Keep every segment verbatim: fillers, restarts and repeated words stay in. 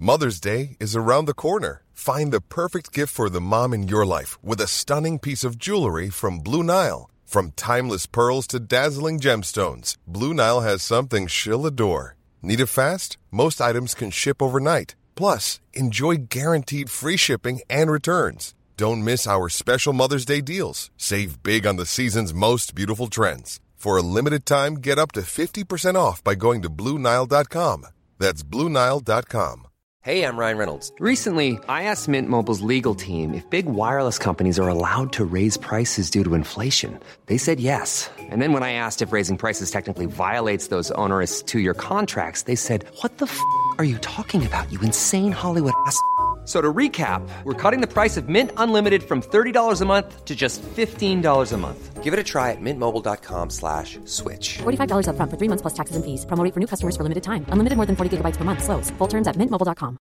Mother's Day is around the corner. Find the perfect gift for the mom in your life with a stunning piece of jewelry from Blue Nile. From timeless pearls to dazzling gemstones, Blue Nile has something she'll adore. Need it fast? Most items can ship overnight. Plus, enjoy guaranteed free shipping and returns. Don't miss our special Mother's Day deals. Save big on the season's most beautiful trends. For a limited time, get up to fifty percent off by going to Blue Nile dot com. That's Blue Nile dot com. Hey, I'm Ryan Reynolds. Recently, I asked Mint Mobile's legal team if big wireless companies are allowed to raise prices due to inflation. They said yes. And then when I asked if raising prices technically violates those onerous two-year contracts, they said, what the f*** are you talking about, you insane Hollywood ass f- So to recap, we're cutting the price of Mint Unlimited from thirty dollars a month to just fifteen dollars a month. Give it a try at mintmobile.com slash switch. forty-five dollars up front for three months plus taxes and fees. Promo rate for new customers for limited time. Unlimited more than forty gigabytes per month. Slows full terms at mint mobile dot com.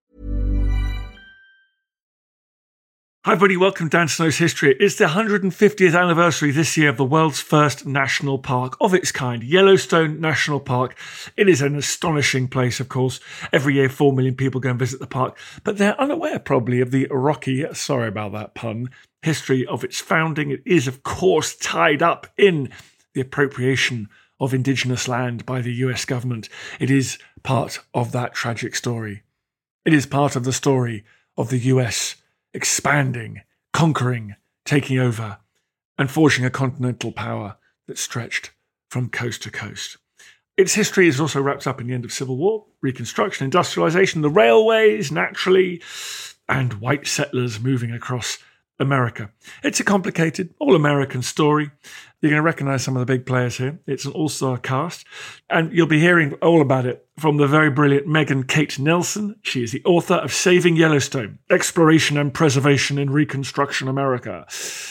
Hi everybody, welcome to Dan Snow's History. It's the one hundred fiftieth anniversary this year of the world's first national park of its kind, Yellowstone National Park. It is an astonishing place, of course. Every year, four million people go and visit the park, but they're unaware probably of the rocky, sorry about that pun, history of its founding. It is, of course, tied up in the appropriation of indigenous land by the U S government. It is part of that tragic story. It is part of the story of the U S expanding, conquering, taking over, and forging a continental power that stretched from coast to coast. Its history is also wrapped up in the end of Civil War, Reconstruction, industrialization, the railways, naturally, and white settlers moving across America. It's a complicated, all-American story. You're going to recognize some of the big players here. It's an all-star cast, and you'll be hearing all about it from the very brilliant Megan Kate Nelson. She is the author of Saving Yellowstone, Exploration and Preservation in Reconstruction America.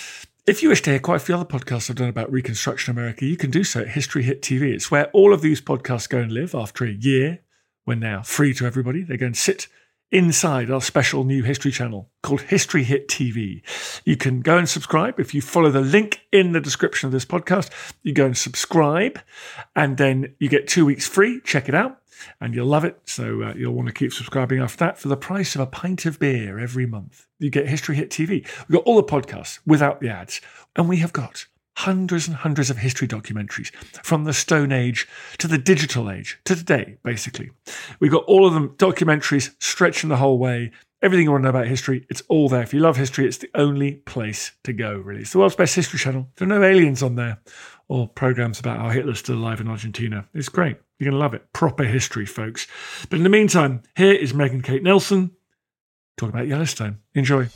If you wish to hear quite a few other podcasts I've done about Reconstruction America, you can do so at History Hit T V. It's where all of these podcasts go and live after a year, when they are free to everybody. They go and sit inside our special new history channel called History Hit T V. You can go and subscribe. If you follow the link in the description of this podcast, you go and subscribe, and then you get two weeks free. Check it out, and you'll love it. So uh, you'll want to keep subscribing after that for the price of a pint of beer every month. You get History Hit T V. We've got all the podcasts without the ads, and we have got hundreds and hundreds of history documentaries from the Stone Age to the digital age to today, basically. We've got all of them, documentaries stretching the whole way. Everything you want to know about history, it's all there. If you love history, it's the only place to go, really. It's the world's best history channel. There are no aliens on there or programs about how Hitler's still alive in Argentina. It's great. You're going to love it. Proper history, folks. But in the meantime, here is Megan Kate Nelson talking about Yellowstone. Enjoy.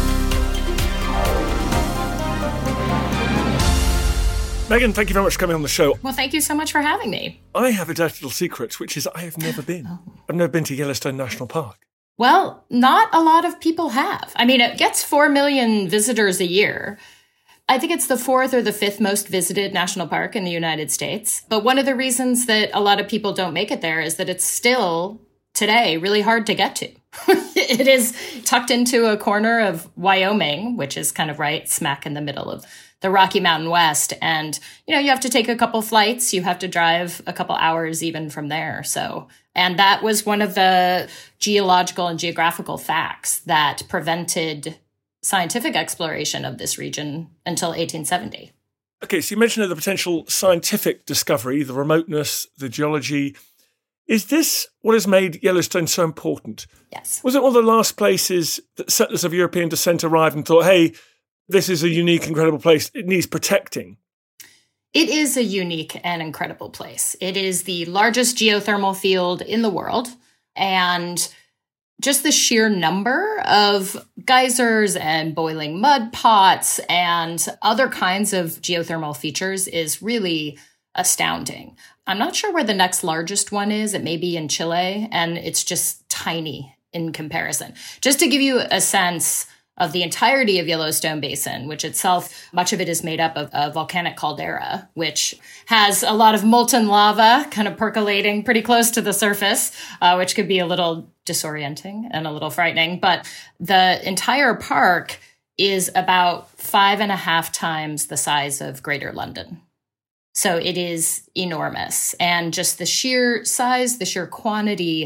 Megan, thank you very much for coming on the show. Well, thank you so much for having me. I have a dirty little secret, which is I have never been. Oh. I've never been to Yellowstone National Park. Well, not a lot of people have. I mean, it gets four million visitors a year. I think it's the fourth or the fifth most visited national park in the United States. But one of the reasons that a lot of people don't make it there is that it's still, today, really hard to get to. It is tucked into a corner of Wyoming, which is kind of right smack in the middle of the Rocky Mountain West. And, you know, you have to take a couple flights. You have to drive a couple hours even from there. So, and that was one of the geological and geographical facts that prevented scientific exploration of this region until eighteen seventy. Okay, so you mentioned the potential scientific discovery, the remoteness, the geology. Is this what has made Yellowstone so important? Yes. Was it one of the last places that settlers of European descent arrived and thought, hey, this is a unique, incredible place. It needs protecting? It is a unique and incredible place. It is the largest geothermal field in the world. And just the sheer number of geysers and boiling mud pots and other kinds of geothermal features is really astounding. I'm not sure where the next largest one is. It may be in Chile, and it's just tiny in comparison. Just to give you a sense of the entirety of Yellowstone Basin, which itself, much of it is made up of a volcanic caldera, which has a lot of molten lava kind of percolating pretty close to the surface, uh, which could be a little disorienting and a little frightening. But the entire park is about five and a half times the size of Greater London. So it is enormous. And just the sheer size, the sheer quantity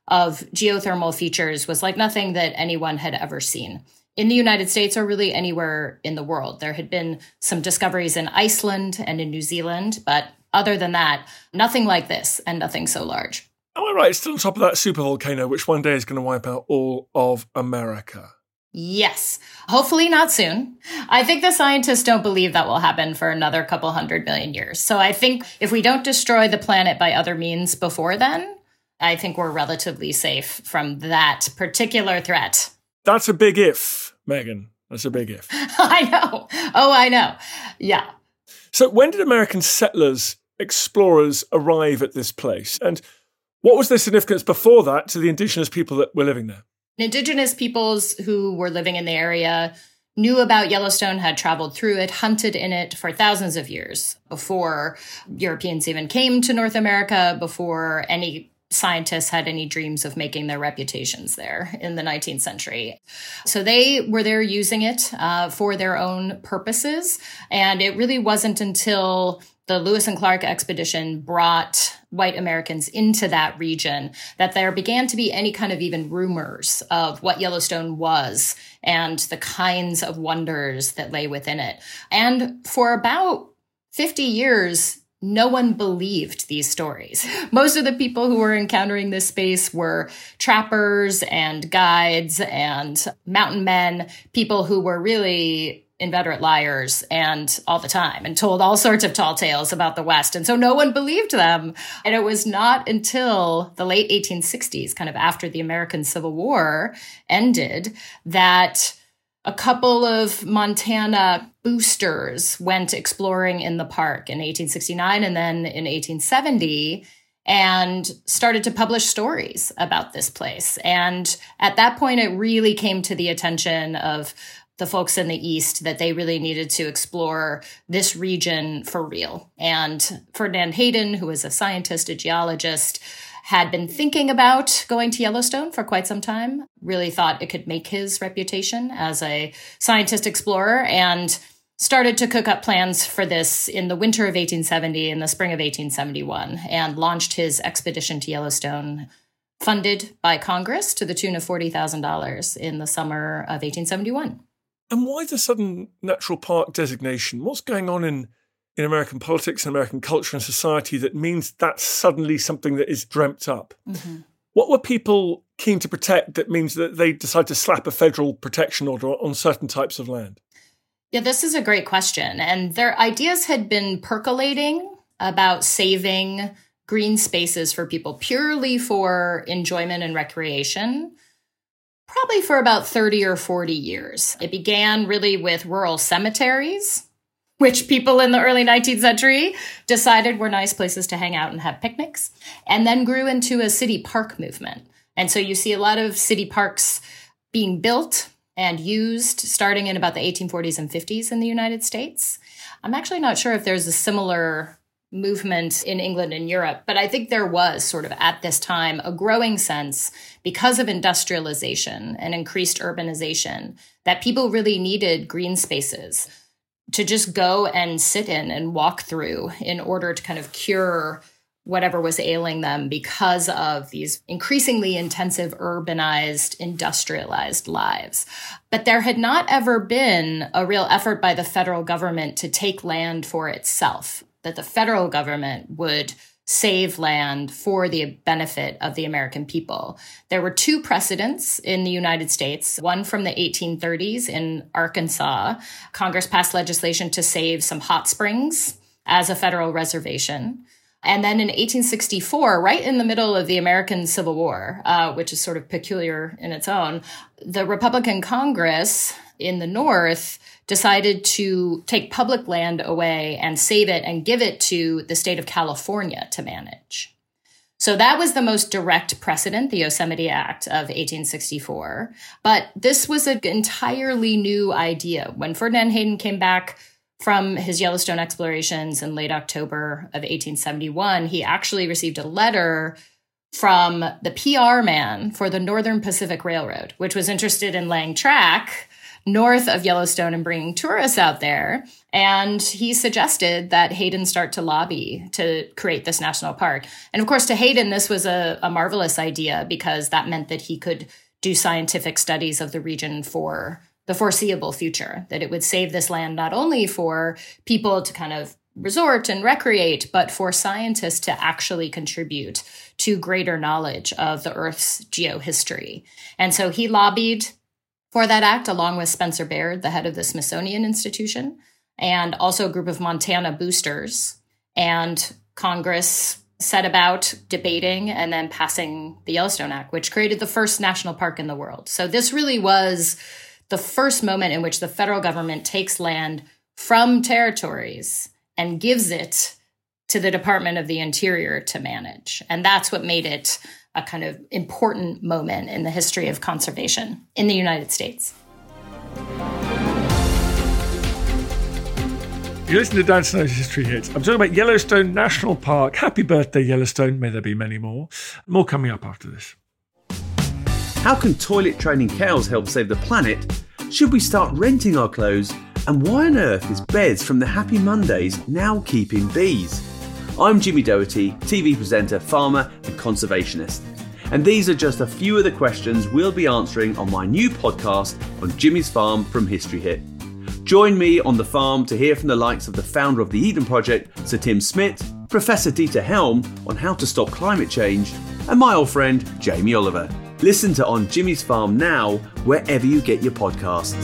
of geothermal features was like nothing that anyone had ever seen in the United States or really anywhere in the world. There had been some discoveries in Iceland and in New Zealand, but other than that, nothing like this and nothing so large. Am I right? It's still on top of that supervolcano, which one day is going to wipe out all of America. Yes. Hopefully not soon. I think the scientists don't believe that will happen for another couple hundred million years. So I think if we don't destroy the planet by other means before then, I think we're relatively safe from that particular threat. That's a big if, Megan. That's a big if. I know. Oh, I know. Yeah. So when did American settlers, explorers arrive at this place? And what was their significance before that to the indigenous people that were living there? Indigenous peoples who were living in the area knew about Yellowstone, had traveled through it, hunted in it for thousands of years before Europeans even came to North America, before any scientists had any dreams of making their reputations there in the nineteenth century. So they were there using it uh, for their own purposes. And it really wasn't until the Lewis and Clark expedition brought white Americans into that region that there began to be any kind of even rumors of what Yellowstone was and the kinds of wonders that lay within it. And for about fifty years, no one believed these stories. Most of the people who were encountering this space were trappers and guides and mountain men, people who were really inveterate liars and all the time and told all sorts of tall tales about the West. And so no one believed them. And it was not until the late eighteen sixties, kind of after the American Civil War ended, that a couple of Montana boosters went exploring in the park in eighteen sixty-nine and then in eighteen seventy and started to publish stories about this place. And at that point, it really came to the attention of the folks in the East that they really needed to explore this region for real. And Ferdinand Hayden, who was a scientist, a geologist, had been thinking about going to Yellowstone for quite some time, really thought it could make his reputation as a scientist explorer, and started to cook up plans for this in the winter of eighteen seventy and the spring of eighteen seventy-one, and launched his expedition to Yellowstone, funded by Congress to the tune of forty thousand dollars in the summer of eighteen seventy-one. And why the sudden natural park designation? What's going on in, in American politics and American culture and society that means that's suddenly something that is dreamt up? Mm-hmm. What were people keen to protect that means that they decide to slap a federal protection order on certain types of land? Yeah, this is a great question. And their ideas had been percolating about saving green spaces for people purely for enjoyment and recreation, probably for about thirty or forty years. It began really with rural cemeteries, which people in the early nineteenth century decided were nice places to hang out and have picnics, and then grew into a city park movement. And so you see a lot of city parks being built and used starting in about the eighteen forties and fifties in the United States. I'm actually not sure if there's a similar movement in England and Europe, but I think there was sort of at this time a growing sense, because of industrialization and increased urbanization, that people really needed green spaces to just go and sit in and walk through in order to kind of cure whatever was ailing them because of these increasingly intensive, urbanized, industrialized lives. But there had not ever been a real effort by the federal government to take land for itself, that the federal government would save land for the benefit of the American people. There were two precedents in the United States, one from the eighteen thirties in Arkansas. Congress passed legislation to save some hot springs as a federal reservation. And then in eighteen sixty-four, right in the middle of the American Civil War, uh, which is sort of peculiar in its own, the Republican Congress in the North decided to take public land away and save it and give it to the state of California to manage. So that was the most direct precedent, the Yosemite Act of eighteen sixty-four. But this was an entirely new idea. When Ferdinand Hayden came back from his Yellowstone explorations in late October of eighteen seventy-one, he actually received a letter from the P R man for the Northern Pacific Railroad, which was interested in laying track north of Yellowstone and bringing tourists out there. And he suggested that Hayden start to lobby to create this national park. And of course, to Hayden, this was a, a marvelous idea because that meant that he could do scientific studies of the region for the foreseeable future, that it would save this land not only for people to kind of resort and recreate, but for scientists to actually contribute to greater knowledge of the Earth's geohistory. And so he lobbied for that act along with Spencer Baird, the head of the Smithsonian Institution, and also a group of Montana boosters. And Congress set about debating and then passing the Yellowstone Act, which created the first national park in the world. So this really was the first moment in which the federal government takes land from territories and gives it to the Department of the Interior to manage. And that's what made it a kind of important moment in the history of conservation in the United States. You listen to Dan Snow's History Hits. I'm talking about Yellowstone National Park. Happy birthday, Yellowstone. May there be many more. More coming up after this. How can toilet training cows help save the planet? Should we start renting our clothes? And why on earth is Bez from the Happy Mondays now keeping bees? I'm Jimmy Doherty, T V presenter, farmer and conservationist. And these are just a few of the questions we'll be answering on my new podcast on Jimmy's Farm from History Hit. Join me on the farm to hear from the likes of the founder of the Eden Project, Sir Tim Smith, Professor Dieter Helm on how to stop climate change, and my old friend Jamie Oliver. Listen to On Jimmy's Farm now, wherever you get your podcasts.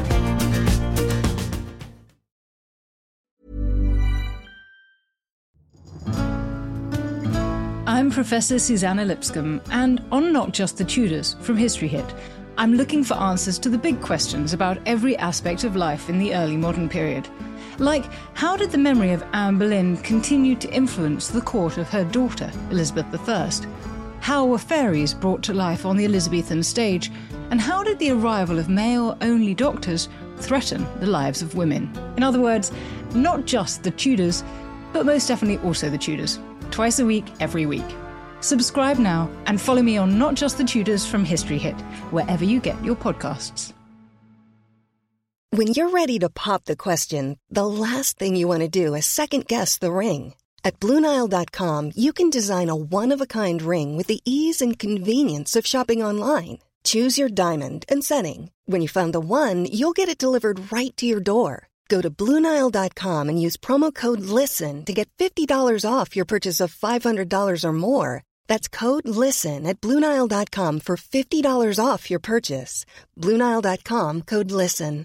I'm Professor Susanna Lipscomb, and on Not Just the Tudors from History Hit, I'm looking for answers to the big questions about every aspect of life in the early modern period. Like, how did the memory of Anne Boleyn continue to influence the court of her daughter, Elizabeth the First? How were fairies brought to life on the Elizabethan stage? And how did the arrival of male-only doctors threaten the lives of women? In other words, not just the Tudors, but most definitely also the Tudors. Twice a week, every week. Subscribe now and follow me on Not Just the Tudors from History Hit, wherever you get your podcasts. When you're ready to pop the question, the last thing you want to do is second-guess the ring. At Blue Nile dot com, you can design a one-of-a-kind ring with the ease and convenience of shopping online. Choose your diamond and setting. When you find the one, you'll get it delivered right to your door. Go to Blue Nile dot com and use promo code LISTEN to get fifty dollars off your purchase of five hundred dollars or more. That's code LISTEN at Blue Nile dot com for fifty dollars off your purchase. Blue Nile dot com, code LISTEN.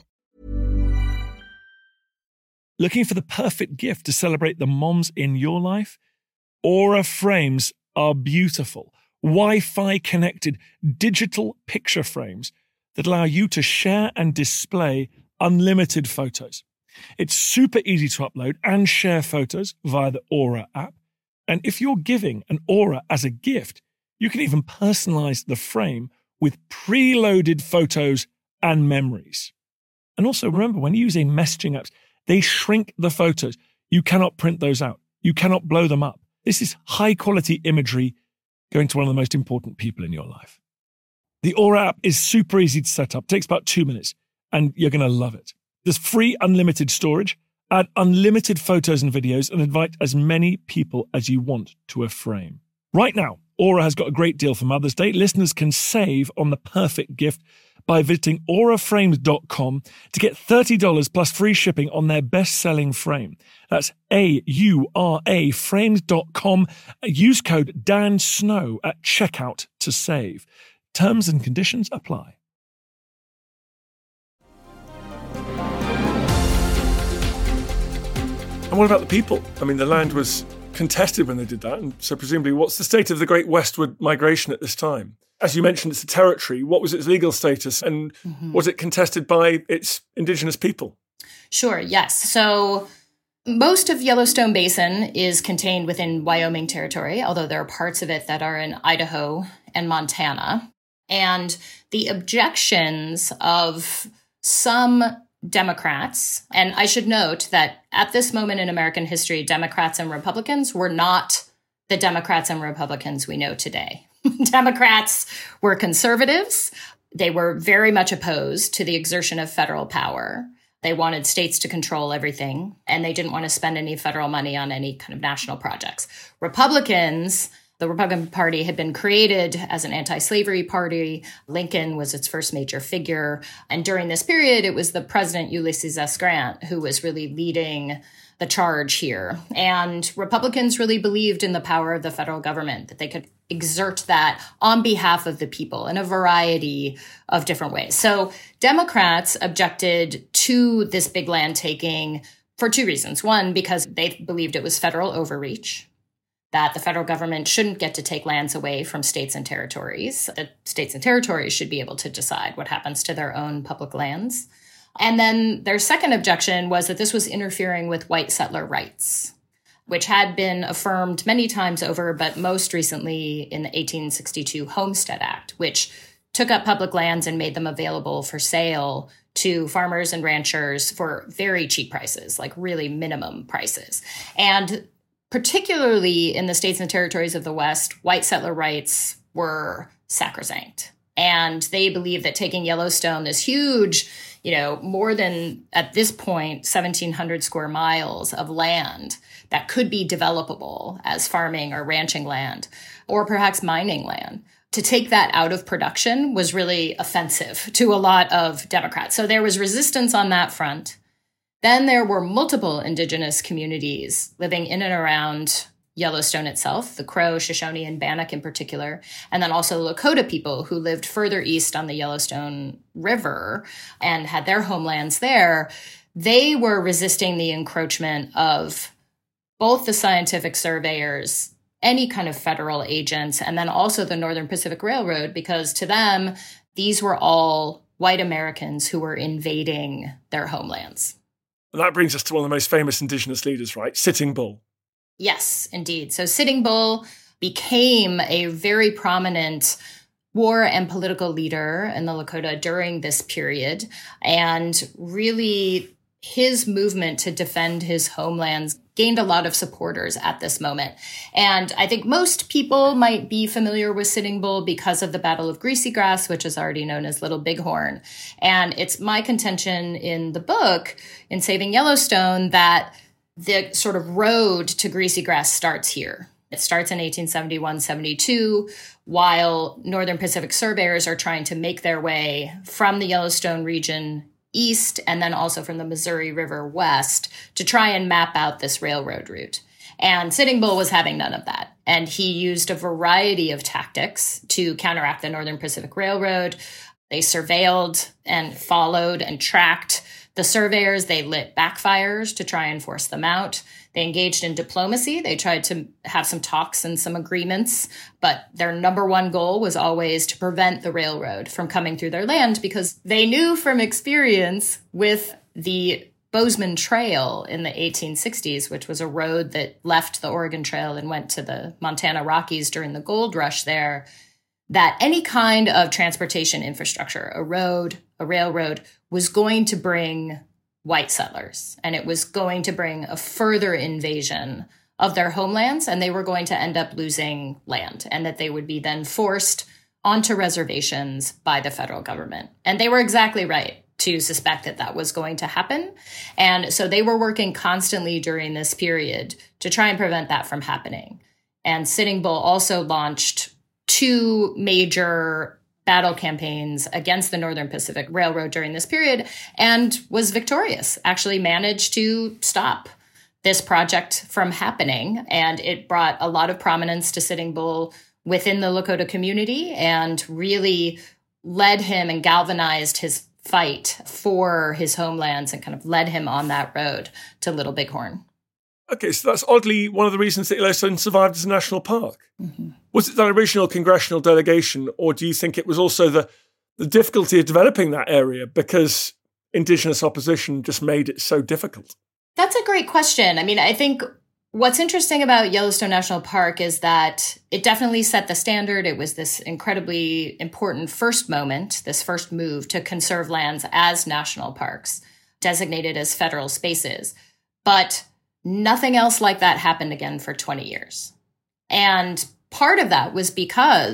Looking for the perfect gift to celebrate the moms in your life? Aura frames are beautiful, Wi-Fi connected digital picture frames that allow you to share and display unlimited photos. It's super easy to upload and share photos via the Aura app. And if you're giving an Aura as a gift, you can even personalize the frame with preloaded photos and memories. And also remember, when using messaging apps, they shrink the photos. You cannot print those out. You cannot blow them up. This is high quality imagery going to one of the most important people in your life. The Aura app is super easy to set up. It takes about two minutes and you're going to love it. There's free unlimited storage, add unlimited photos and videos, and invite as many people as you want to a frame. Right now, Aura has got a great deal for Mother's Day. Listeners can save on the perfect gift by visiting aura frames dot com to get thirty dollars plus free shipping on their best-selling frame. That's A U R A frames dot com. Use code Dan Snow at checkout to save. Terms and conditions apply. And what about the people? I mean, the land was contested when they did that, and so presumably what's the state of the great westward migration at this time? As you mentioned, it's a territory. What was its legal status, and mm-hmm. was it contested by its indigenous people? Sure, yes. So most of Yellowstone Basin is contained within Wyoming territory, although there are parts of it that are in Idaho and Montana. And the objections of some Democrats, and I should note that at this moment in American history, Democrats and Republicans were not the Democrats and Republicans we know today. Democrats were conservatives, They were very much opposed to the exertion of federal power. They wanted states to control everything, and they didn't want to spend any federal money on any kind of national projects. Republicans, the Republican Party had been created as an anti-slavery party. Lincoln was its first major figure. And during this period, it was the President Ulysses S. Grant who was really leading the charge here. And Republicans really believed in the power of the federal government, that they could exert that on behalf of the people in a variety of different ways. So Democrats objected to this big land taking for two reasons. One, because they believed it was federal overreach, that the federal government shouldn't get to take lands away from states and territories. That states and territories should be able to decide what happens to their own public lands. And then their second objection was that this was interfering with white settler rights, which had been affirmed many times over, but most recently in the eighteen sixty-two Homestead Act, which took up public lands and made them available for sale to farmers and ranchers for very cheap prices, like really minimum prices. And particularly in the states and territories of the West, white settler rights were sacrosanct. And they believed that taking Yellowstone, this huge, you know, more than at this point, seventeen hundred square miles of land that could be developable as farming or ranching land, or perhaps mining land, to take that out of production was really offensive to a lot of Democrats. So there was resistance on that front. Then there were multiple indigenous communities living in and around Yellowstone itself, the Crow, Shoshone, and Bannock in particular, and then also Lakota people who lived further east on the Yellowstone River and had their homelands there. They were resisting the encroachment of both the scientific surveyors, any kind of federal agents, and then also the Northern Pacific Railroad, because to them, these were all white Americans who were invading their homelands. And that brings us to one of the most famous indigenous leaders, right? Sitting Bull. Yes, indeed. So Sitting Bull became a very prominent war and political leader in the Lakota during this period. And really, his movement to defend his homelands gained a lot of supporters at this moment. And I think most people might be familiar with Sitting Bull because of the Battle of Greasy Grass, which is already known as Little Bighorn. And it's my contention in the book, in Saving Yellowstone, that the sort of road to Greasy Grass starts here. It starts in eighteen seventy-one seventy-two, while Northern Pacific surveyors are trying to make their way from the Yellowstone region east and then also from the Missouri River west to try and map out this railroad route. And Sitting Bull was having none of that. And he used a variety of tactics to counteract the Northern Pacific Railroad. They surveilled and followed and tracked the surveyors. They lit backfires to try and force them out. They engaged in diplomacy. They tried to have some talks and some agreements, but their number one goal was always to prevent the railroad from coming through their land, because they knew from experience with the Bozeman Trail in the eighteen sixties, which was a road that left the Oregon Trail and went to the Montana Rockies during the gold rush there, that any kind of transportation infrastructure, a road, a railroad, was going to bring white settlers, and it was going to bring a further invasion of their homelands, and they were going to end up losing land, and that they would be then forced onto reservations by the federal government. And they were exactly right to suspect that that was going to happen. And so they were working constantly during this period to try and prevent that from happening. And Sitting Bull also launched two major battle campaigns against the Northern Pacific Railroad during this period and was victorious, actually managed to stop this project from happening. And it brought a lot of prominence to Sitting Bull within the Lakota community and really led him and galvanized his fight for his homelands and kind of led him on that road to Little Bighorn. Okay, so that's oddly one of the reasons that Yellowstone survived as a national park. Mm-hmm. Was it that original congressional delegation, or do you think it was also the, the difficulty of developing that area because indigenous opposition just made it so difficult? That's a great question. I mean, I think what's interesting about Yellowstone National Park is that it definitely set the standard. It was this incredibly important first moment, this first move to conserve lands as national parks, designated as federal spaces. But nothing else like that happened again for twenty years. And part of that was because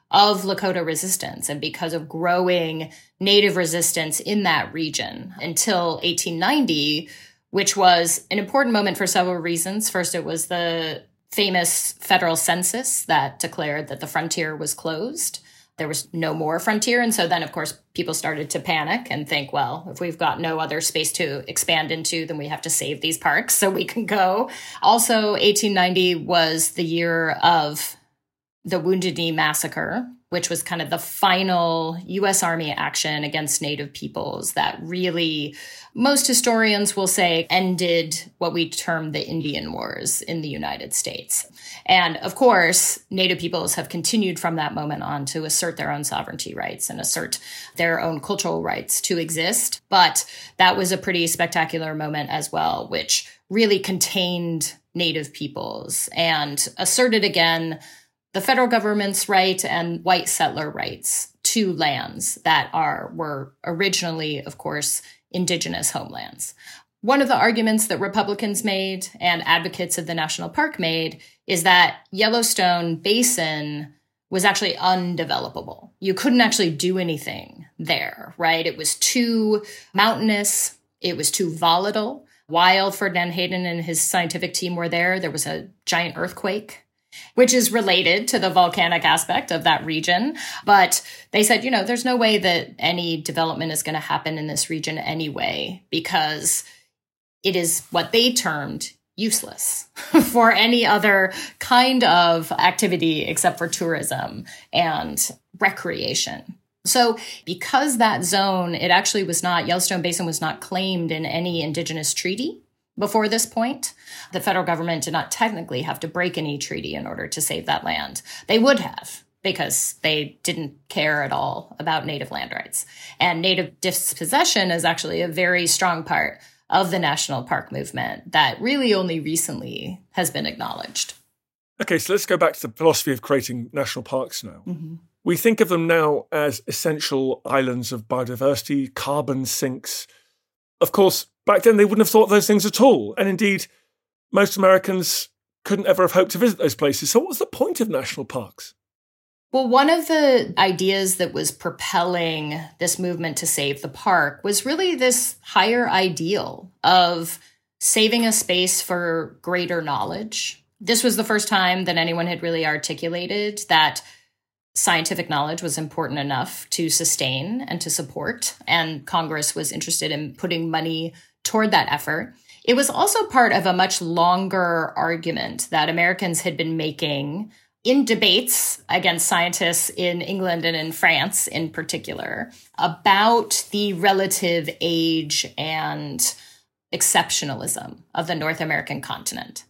of Lakota resistance and because of growing Native resistance in that region until eighteen ninety, which was an important moment for several reasons. First, it was the famous federal census that declared that the frontier was closed. There was no more frontier. And so then, of course, people started to panic and think, well, if we've got no other space to expand into, then we have to save these parks so we can go. Also, eighteen ninety was the year of the Wounded Knee Massacre, which was kind of the final U S Army action against Native peoples that really, most historians will say, ended what we term the Indian Wars in the United States. And of course, Native peoples have continued from that moment on to assert their own sovereignty rights and assert their own cultural rights to exist. But that was a pretty spectacular moment as well, which really contained Native peoples and asserted again the federal government's right and white settler rights to lands that are were originally, of course, indigenous homelands. One of the arguments that Republicans made and advocates of the national park made is that Yellowstone Basin was actually undevelopable. You couldn't actually do anything there, right? It was too mountainous. It was too volatile. While Ferdinand Hayden and his scientific team were there, there was a giant earthquake, which is related to the volcanic aspect of that region. But they said, you know, there's no way that any development is going to happen in this region anyway, because it is what they termed useless for any other kind of activity except for tourism and recreation. So because that zone, it actually was not, Yellowstone Basin was not claimed in any indigenous treaty before this point. The federal government did not technically have to break any treaty in order to save that land. They would have, because they didn't care at all about Native land rights. And Native dispossession is actually a very strong part of the national park movement that really only recently has been acknowledged. Okay, so let's go back to the philosophy of creating national parks now. Mm-hmm. We think of them now as essential islands of biodiversity, carbon sinks. Of course, back then they wouldn't have thought of those things at all. And indeed, most Americans couldn't ever have hoped to visit those places. So what was the point of national parks? Well, one of the ideas that was propelling this movement to save the park was really this higher ideal of saving a space for greater knowledge. This was the first time that anyone had really articulated that scientific knowledge was important enough to sustain and to support, and Congress was interested in putting money toward that effort. It was also part of a much longer argument that Americans had been making in debates against scientists in England and in France in particular about the relative age and exceptionalism of the North American continent.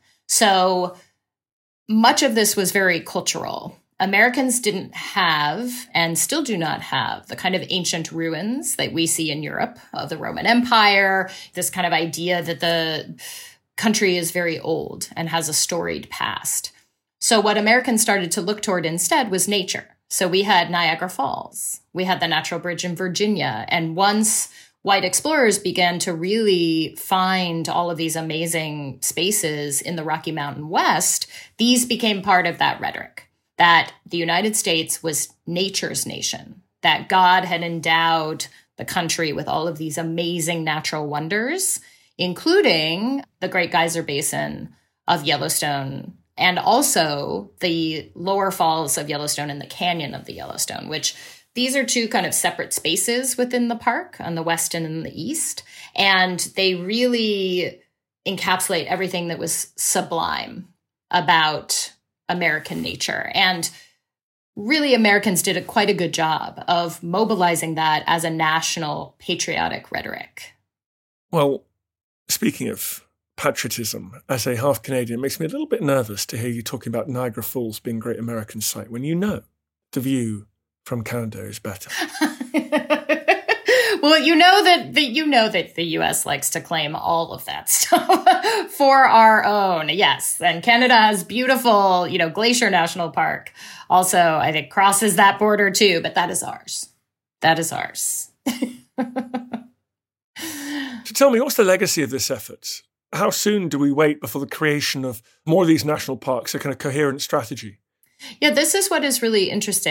So much of this was very cultural. Americans didn't have, and still do not have, the kind of ancient ruins that we see in Europe of the Roman Empire, this kind of idea that the country is very old and has a storied past. So what Americans started to look toward instead was nature. So we had Niagara Falls, we had the Natural Bridge in Virginia, and once white explorers began to really find all of these amazing spaces in the Rocky Mountain West, these became part of that rhetoric. That the United States was nature's nation, that God had endowed the country with all of these amazing natural wonders, including the Great Geyser Basin of Yellowstone, and also the lower falls of Yellowstone and the canyon of the Yellowstone, which these are two kind of separate spaces within the park on the west and in the east. And they really encapsulate everything that was sublime about American nature. And really, Americans did a, quite a good job of mobilizing that as a national patriotic rhetoric. Well, speaking of patriotism, as a half Canadian, it makes me a little bit nervous to hear you talking about Niagara Falls being a great American sight when you know the view from Canada is better. Well, you know that the, you know that the U S likes to claim all of that stuff for our own. Yes, and Canada has beautiful, you know, Glacier National Park. Also, I think crosses that border too, but that is ours. That is ours. So tell me, what's the legacy of this effort? How soon do we wait before the creation of more of these national parks, a kind of coherent strategy? Yeah, this is what is really interesting.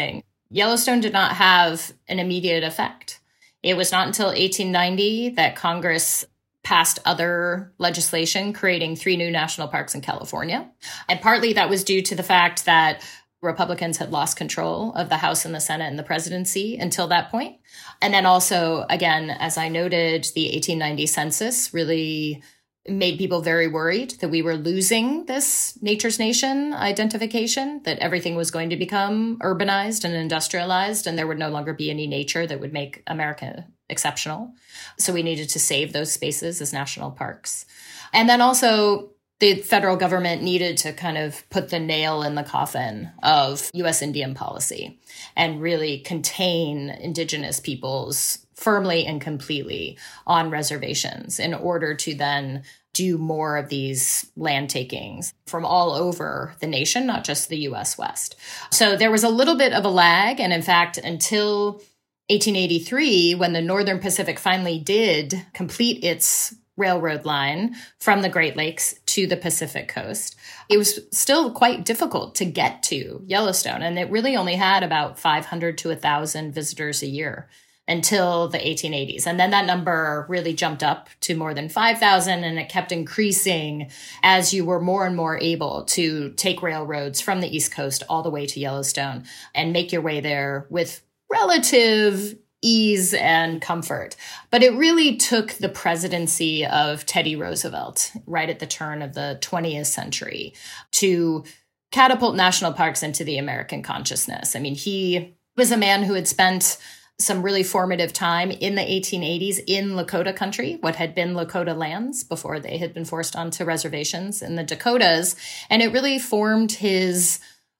Yellowstone did not have an immediate effect. It was not until eighteen ninety that Congress passed other legislation creating three new national parks in California. And partly that was due to the fact that Republicans had lost control of the House and the Senate and the presidency until that point. And then also, again, as I noted, the eighteen ninety census really made people very worried that we were losing this nature's nation identification, that everything was going to become urbanized and industrialized, and there would no longer be any nature that would make America exceptional. So we needed to save those spaces as national parks. And then also, the federal government needed to kind of put the nail in the coffin of U S Indian policy and really contain indigenous peoples firmly and completely on reservations in order to then do more of these land takings from all over the nation, not just the U S West. So there was a little bit of a lag. And in fact, until eighteen eighty-three, when the Northern Pacific finally did complete its railroad line from the Great Lakes to the Pacific coast, it was still quite difficult to get to Yellowstone. And it really only had about five hundred to one thousand visitors a year until the eighteen eighties. And then that number really jumped up to more than five thousand, and it kept increasing as you were more and more able to take railroads from the East Coast all the way to Yellowstone and make your way there with relative ease and comfort. But it really took the presidency of Teddy Roosevelt right at the turn of the twentieth century to catapult national parks into the American consciousness. I mean, he was a man who had spent some really formative time in the eighteen eighties in Lakota country, what had been Lakota lands before they had been forced onto reservations in the Dakotas. And it really formed his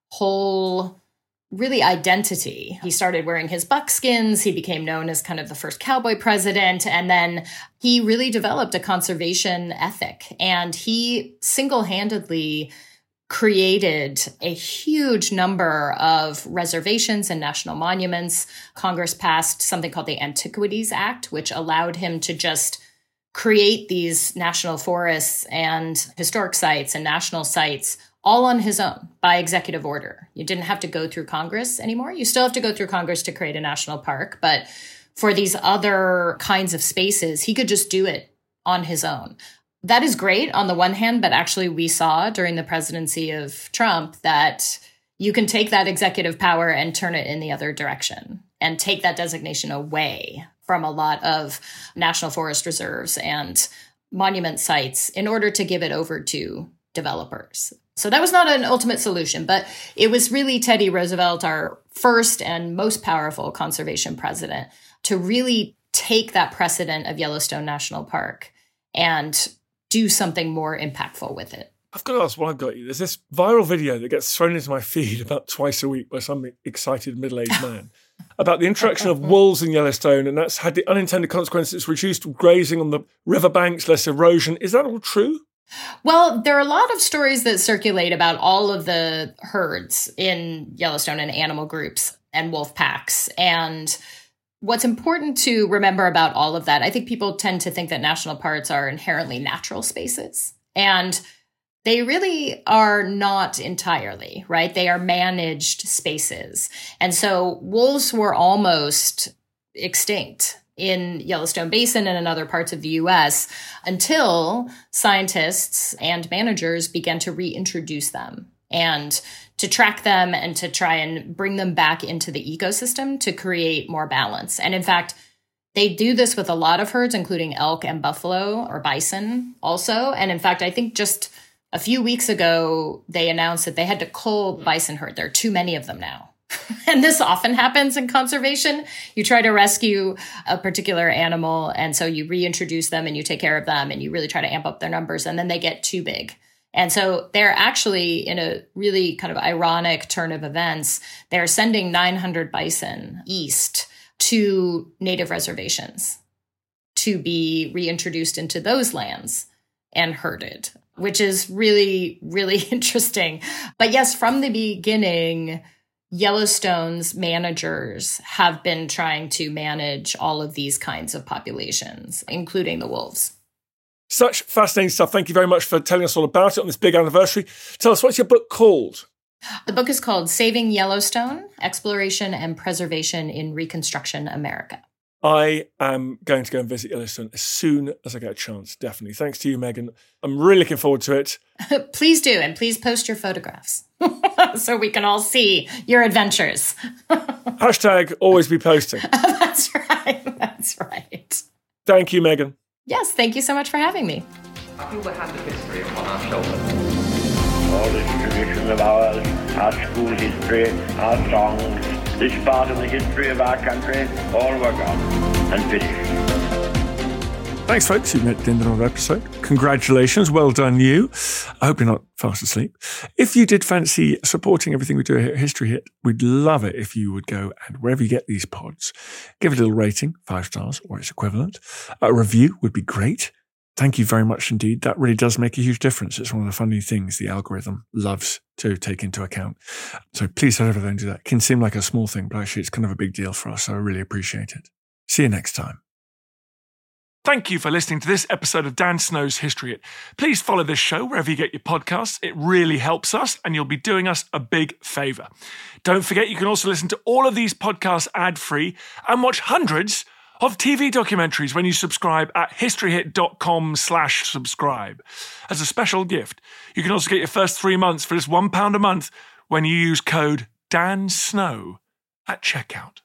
whole really identity. He started wearing his buckskins. He became known as kind of the first cowboy president. And then he really developed a conservation ethic. And he single-handedly created a huge number of reservations and national monuments. Congress passed something called the Antiquities Act, which allowed him to just create these national forests and historic sites and national sites all on his own by executive order. You didn't have to go through Congress anymore. You still have to go through Congress to create a national park, but for these other kinds of spaces, he could just do it on his own. That is great on the one hand, but actually we saw during the presidency of Trump that you can take that executive power and turn it in the other direction and take that designation away from a lot of national forest reserves and monument sites in order to give it over to developers. So that was not an ultimate solution, but it was really Teddy Roosevelt, our first and most powerful conservation president, to really take that precedent of Yellowstone National Park and do something more impactful with it. I've got to ask while I've got you. There's this viral video that gets thrown into my feed about twice a week by some excited middle-aged man about the introduction of wolves in Yellowstone, and that's had the unintended consequences, reduced grazing on the riverbanks, less erosion. Is that all true? Well, there are a lot of stories that circulate about all of the herds in Yellowstone and animal groups and wolf packs. And what's important to remember about all of that, I think people tend to think that national parks are inherently natural spaces. And they really are not entirely, right? They are managed spaces. And so wolves were almost extinct in Yellowstone Basin and in other parts of the U S until scientists and managers began to reintroduce them and to track them and to try and bring them back into the ecosystem to create more balance. And in fact, they do this with a lot of herds, including elk and buffalo or bison also. And in fact, I think just a few weeks ago, they announced that they had to cull bison herd. There are too many of them now. And this often happens in conservation. You try to rescue a particular animal, and so you reintroduce them and you take care of them and you really try to amp up their numbers, and then they get too big. And so they're actually, in a really kind of ironic turn of events, they're sending nine hundred bison east to native reservations to be reintroduced into those lands and herded, which is really, really interesting. But yes, from the beginning, Yellowstone's managers have been trying to manage all of these kinds of populations, including the wolves. Such fascinating stuff. Thank you very much for telling us all about it on this big anniversary. Tell us, what's your book called? The book is called Saving Yellowstone, Exploration and Preservation in Reconstruction America. I am going to go and visit Yellowstone as soon as I get a chance, definitely. Thanks to you, Megan. I'm really looking forward to it. Please do, and please post your photographs so we can all see your adventures. Hashtag always be posting. That's right. That's right. Thank you, Megan. Yes, thank you so much for having me. I feel the hand of history upon our shoulders. All this tradition of ours, our school history, our songs, this part of the history of our country, all were gone and finished. Thanks, folks. You've met the end of another episode. Congratulations. Well done, you. I hope you're not fast asleep. If you did fancy supporting everything we do here at History Hit, we'd love it if you would go and wherever you get these pods, give it a little rating, five stars or its equivalent. A review would be great. Thank you very much indeed. That really does make a huge difference. It's one of the funny things the algorithm loves to take into account. So please head over there and do that. It can seem like a small thing, but actually it's kind of a big deal for us. So I really appreciate it. See you next time. Thank you for listening to this episode of Dan Snow's History Hit. Please follow this show wherever you get your podcasts. It really helps us and you'll be doing us a big favour. Don't forget you can also listen to all of these podcasts ad-free and watch hundreds of T V documentaries when you subscribe at historyhit.com slash subscribe. As a special gift, you can also get your first three months for just one pound a month when you use code DANSNOW at checkout.